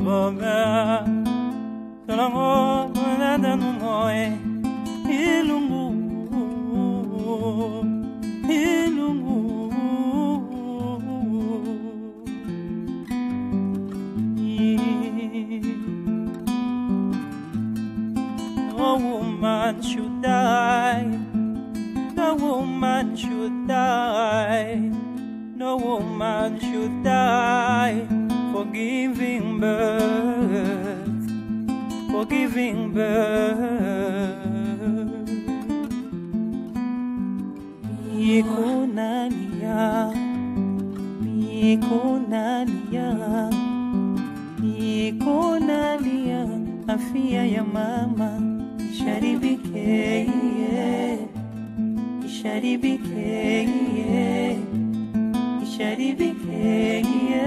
No woman should die. No woman should die. No woman should die for giving birth. For giving birth. Mikonalia, mikonalia, mikonalia, afya ya mama isharibike, isharibike, isharibike,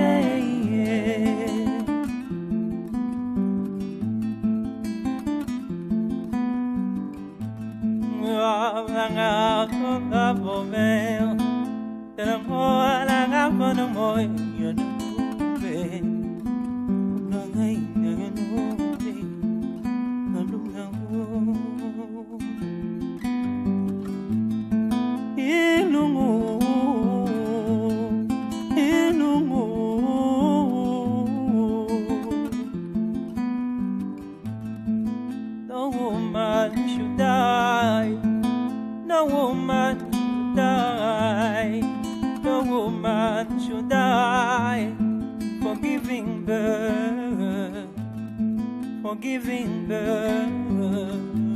No woman should die. No woman should die. No woman should die for giving birth. For giving birth.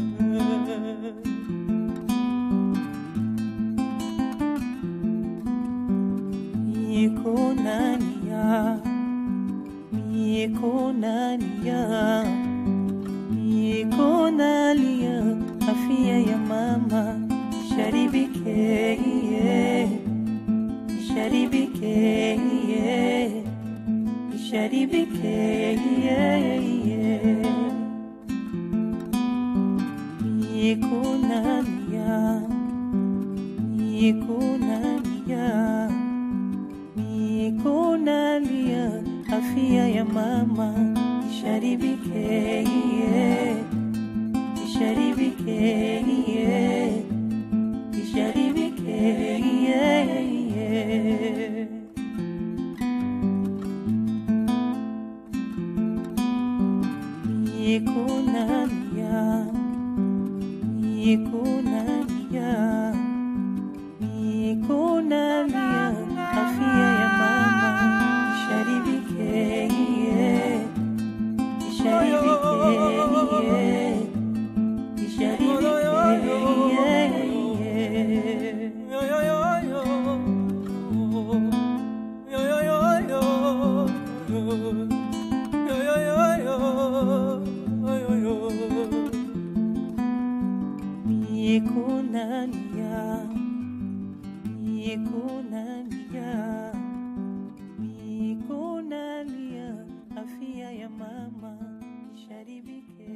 Mikonania, mikonania, mikonalia, afya ya mama isharibike, isharibike, isharibike, mikonalia, mikonalia, mikonalia, afya ya mama isharibike, isharibike, isharibike, mikonalia, mikonalia, mikonalia, afya ya mama isharibike, mikonalia, mikonalia, mikonalia, afya ya mama isharibike.